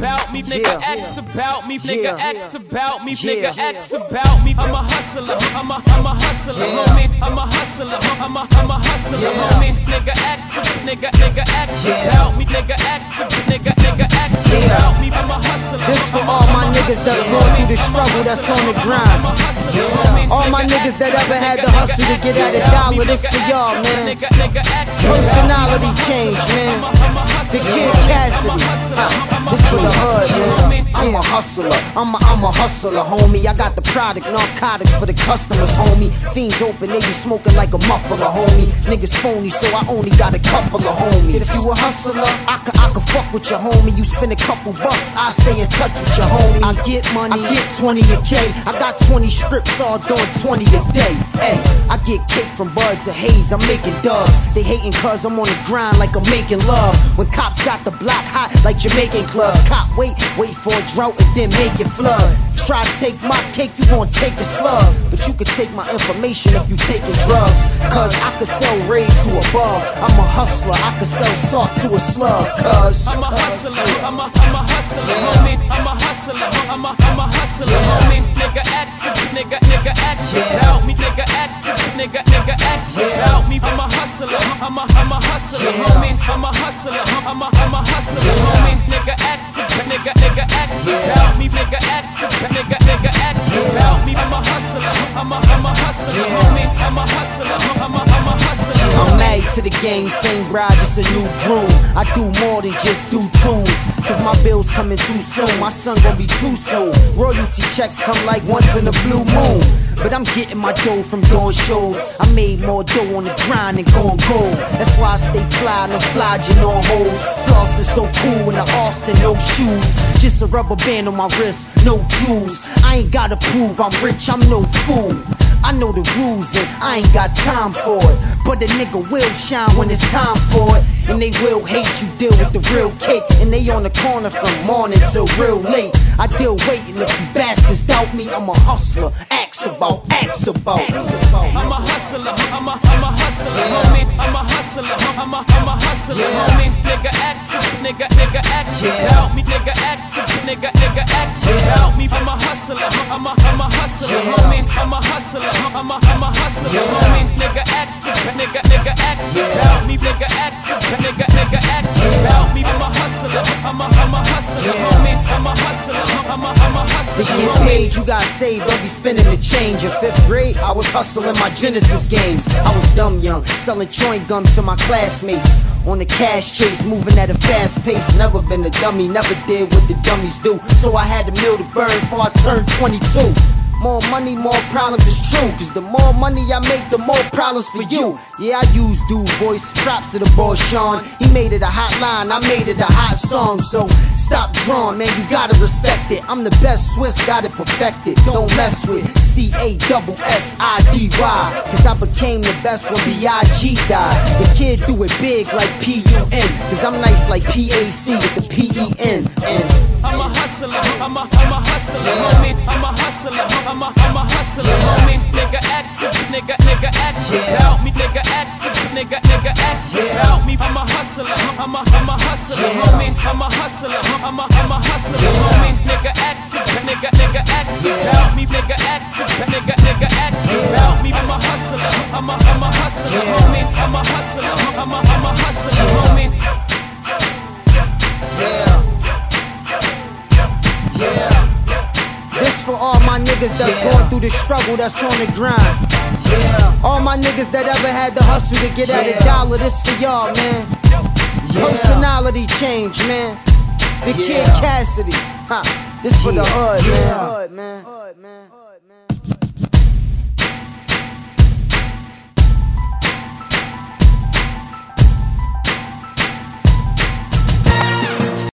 about me, nigga X about me, nigga X about me, nigga X about me. I'm a hustler, I'm a hustler, homie. I'm a hustler, I'm a hustler, homie. Nigga X X about me, nigga X X about me. I'm a hustler. This for all my niggas that's going through the struggle, that's on the grind. All my niggas that ever had to hustle to get at a dollar, this for y'all, man. Personality change, man. The Kid Cassidy, this for the hood, man. I'm a hustler, I'm a hustler, homie. I got the product, narcotics for the customers, homie. Fiends open, they be smoking like a muffler, homie. Niggas phony, so I only got a couple of homies. If you a hustler, I could fuck with your homie. You spend a couple bucks, I stay in touch with your homie. I get money, I get 20 a K. I got 20 strips, all doing 20 a day. Hey, I get cake from buds and haze, I'm making dubs. They hating cause I'm on the grind like I'm making love. When cops got the block hot like Jamaican clubs. Cop wait for a drought and then make it flood. Try to take my cake, you gon' take a slug. But you can take my information if you taking drugs. Cause I could sell raid to a bug. I'm a hustler, I could sell salt to a slug. Cause I'm a hustler, I'm a hustler, homie. I'm a hustler, I'm a hustler, homie. Nigga X X about me, nigga X X about me. I'm a hustler, I'm a hustler, homie. I'm a hustler, I'm a hustler, homie. Nigga X X about me, nigga X X about me. I'm a hustler, I'm a hustler, homie. I'm a hustler, I'm a hustler. I'm married to the game, same bride, just a new groom. I do more than just do tunes, cause my bills coming too soon. My son gon' be too soon. Royalty checks come like once in a blue moon. But I'm getting my dough from doing shows. I made more dough on the grind than gon' gold. That's why I stay fly, no flogging on hoes. Floss is so cool in the Austin, no shoes. Just a rubber band on my wrist, no jewels. I ain't gotta prove I'm rich, I'm no fool. I know the rules and I ain't got time for it. But a nigga will shine when it's time for it. And they will hate you, deal with the real cake. And they on the corner from morning till real late. I deal waiting if you bastards doubt me. I'm a hustler, ask about. I'm a hustler, I'm a hustler, homie. I'm a hustler, I'm a hustler, homie. Nigga X X about me, nigga X X about me. I'm a hustler, I'm a hustler, homie. I'm a hustler, I'm a hustler, homie. Nigga X X about me, nigga X X about me. I'm a hustler, I'm a hustler, homie. I'm a hustler, I'm a hustler. To get paid, you gotta save, don't be spending the change. In 5th grade, I was hustling my Genesis games. I was dumb young, selling chewing gum to my classmates. On the cash chase, moving at a fast pace. Never been a dummy, never did what the dummies do. So I had a meal to burn before I turned 22. More money, more problems, is true. Cause the more money I make, the more problems for you. Yeah, I use dude voice, props to the boy Sean. He made it a hot line, I made it a hot song. So stop drawing, man, you gotta respect it. I'm the best Swiss, got it perfected. Don't mess with CASSIDY. Cause I became the best when B.I.G. died. The kid do it big like P.U.N. Cause I'm nice like P.A.C. with the P.E.N. I'm a hustler, I'm a hustler, homie. I'm a hustler, I'm a hustler, homie. Nigga X X about me, nigga X X about me. I'm a hustler, I'm a hustler, homie. I'm a hustler, I'm a hustler, homie. Nigga X X about me, nigga X X about me. I'm a hustler, I'm a hustler, homie. I'm a hustler, I'm a hustler, homie. This for all my niggas that's going through the struggle, that's on the grind. All my niggas that ever had to hustle to get at a dollar, this for y'all, man. Personality change, man. The Kid Cassidy, this for the hood, man.